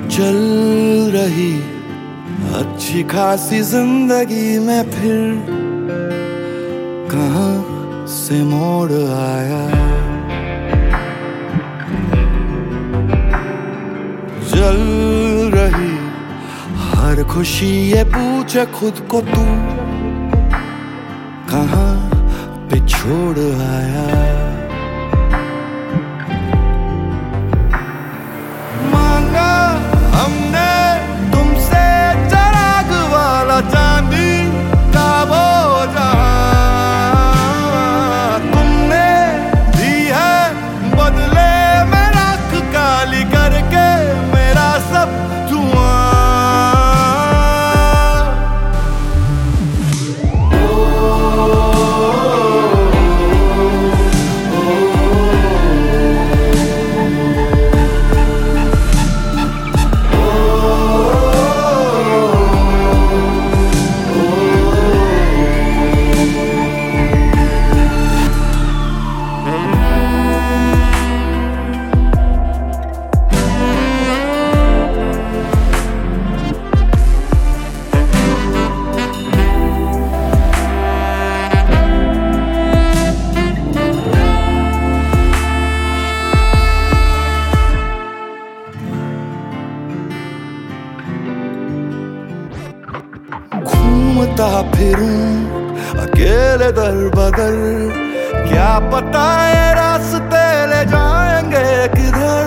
चल रही अच्छी खासी जिंदगी में फिर कहां से मोड़ आया। जल रही हर खुशी ये पूछे खुद को तू कहां पे छोड़ आया। मांगा हमने तुमसे चिराग वाला चांदी का वो जहां, तुमने दी है बदले में राख काली करके मेरा सब धुआं। घूमता फिरूं अकेले दर बदर, क्या पता ये रास्ते ले जाएंगे किधर।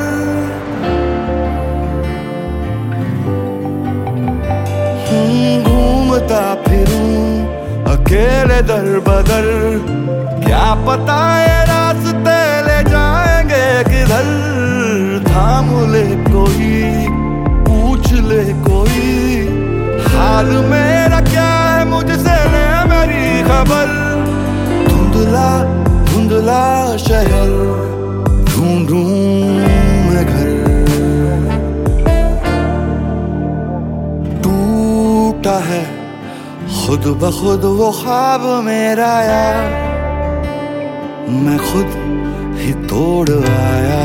घूमता फिरूं अकेले दर बदर, क्या पता ये रास्ते ले जाएंगे किधर। थाम ले कोई, पूछ ले कोई, हाल मेरा क्या है मुझसे ले मेरी खबर। धुंधला धुंधला शहर ढूंढूं मैं घर, टूटा है खुद ब खुद वो ख्वाब मेरा यार, मैं खुद ही तोड़ आया।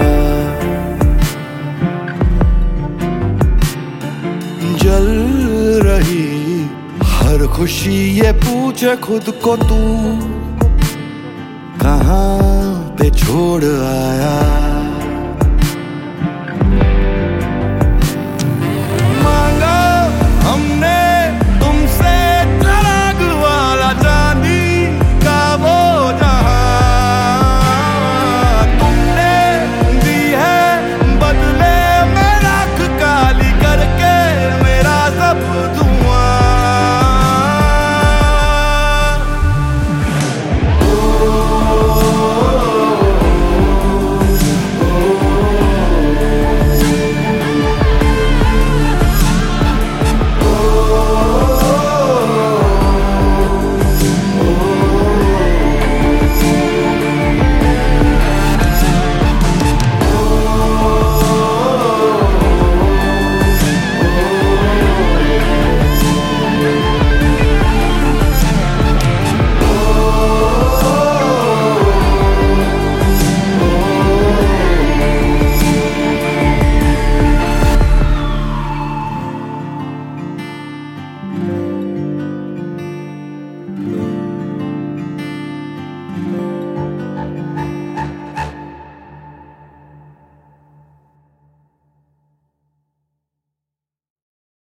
जल रही हर खुशी ये पूछे खुद को तू कहां पे छोड़ आया।